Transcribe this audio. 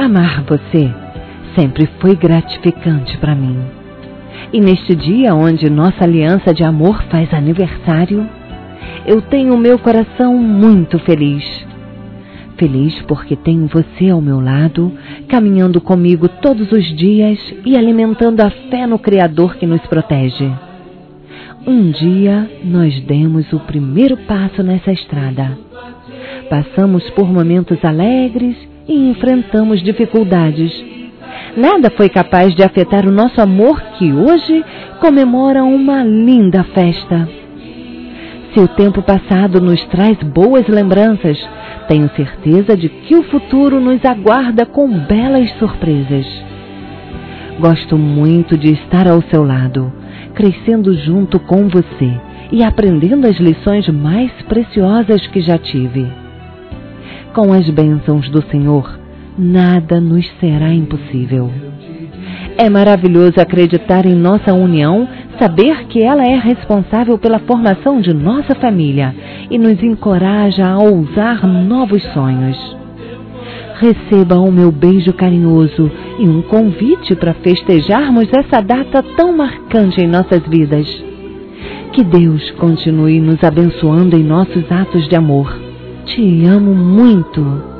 Amar você sempre foi gratificante para mim. E neste dia onde nossa aliança de amor faz aniversário, eu tenho meu coração muito feliz. Feliz porque tenho você ao meu lado, caminhando comigo todos os dias e alimentando a fé no Criador que nos protege. Um dia nós demos o primeiro passo nessa estrada. Passamos por momentos alegres e enfrentamos dificuldades. Nada foi capaz de afetar o nosso amor que hoje comemora uma linda festa. Se o tempo passado nos traz boas lembranças, tenho certeza de que o futuro nos aguarda com belas surpresas. Gosto muito de estar ao seu lado, crescendo junto com você e aprendendo as lições mais preciosas que já tive. Com as bênçãos do Senhor, nada nos será impossível. É maravilhoso acreditar em nossa união, saber que ela é responsável pela formação de nossa família e nos encoraja a ousar novos sonhos. Receba o meu beijo carinhoso e um convite para festejarmos essa data tão marcante em nossas vidas. Que Deus continue nos abençoando em nossos atos de amor. Te amo muito.